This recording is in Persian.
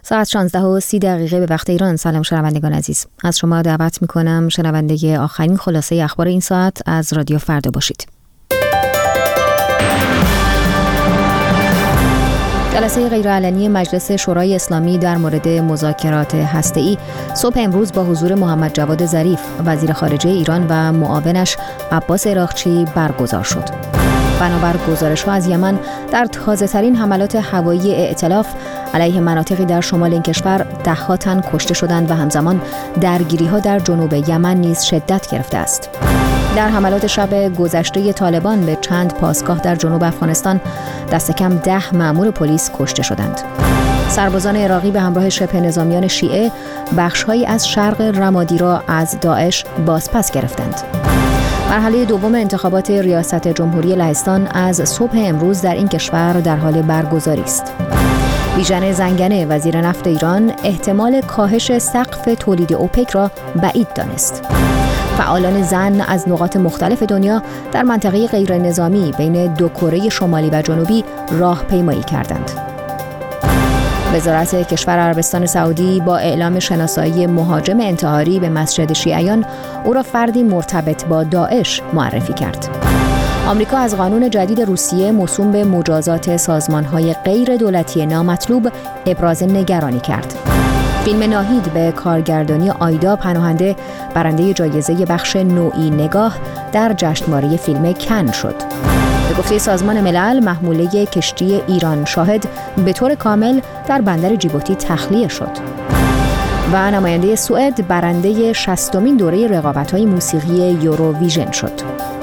ساعت 16:30 به وقت ایران. سلام شنوندگان عزیز، از شما دعوت میکنم شنونده آخرین خلاصه اخبار این ساعت از رادیو فردا باشید. جلسه غیرعلنی مجلس شورای اسلامی در مورد مذاکرات هسته‌ای صبح امروز با حضور محمد جواد ظریف وزیر خارجه ایران و معاونش عباس عراقچی برگزار شد. بنابر گزارش‌ها از یمن در تازه‌ترین حملات هوایی ائتلاف علیه مناطقی در شمال این کشور 10 تن کشته شدند و همزمان درگیری‌ها در جنوب یمن نیز شدت گرفته است. در حملات شب گذشته طالبان به چند پاسگاه در جنوب افغانستان دست کم 10 مأمور پلیس کشته شدند. سربازان عراقی به همراه شبه نظامیان شیعه بخش‌هایی از شرق رمادی را از داعش بازپس گرفتند. مرحله دوم انتخابات ریاست جمهوری لهستان از صبح امروز در این کشور در حال برگزاری است. بیژن زنگنه وزیر نفت ایران احتمال کاهش سقف تولید اوپک را بعید دانست. فعالان زن از نقاط مختلف دنیا در منطقه غیر نظامی بین دو کره شمالی و جنوبی راهپیمایی کردند. وزارت کشور عربستان سعودی با اعلام شناسایی مهاجم انتحاری به مسجد شیعیان او را فردی مرتبط با داعش معرفی کرد. آمریکا از قانون جدید روسیه موسوم به مجازات سازمان‌های غیر دولتی نامطلوب ابراز نگرانی کرد. فیلم ناهید به کارگردانی آیدا پناهنده برنده جایزه بخش نوعی نگاه در جشنواره فیلم کن شد. به گفته سازمان ملل محموله کشتی ایران شاهد به طور کامل در بندر جیبوتی تخلیه شد. و نماینده سوئد برنده 60مین دوره رقابت‌های موسیقی یوروویژن شد.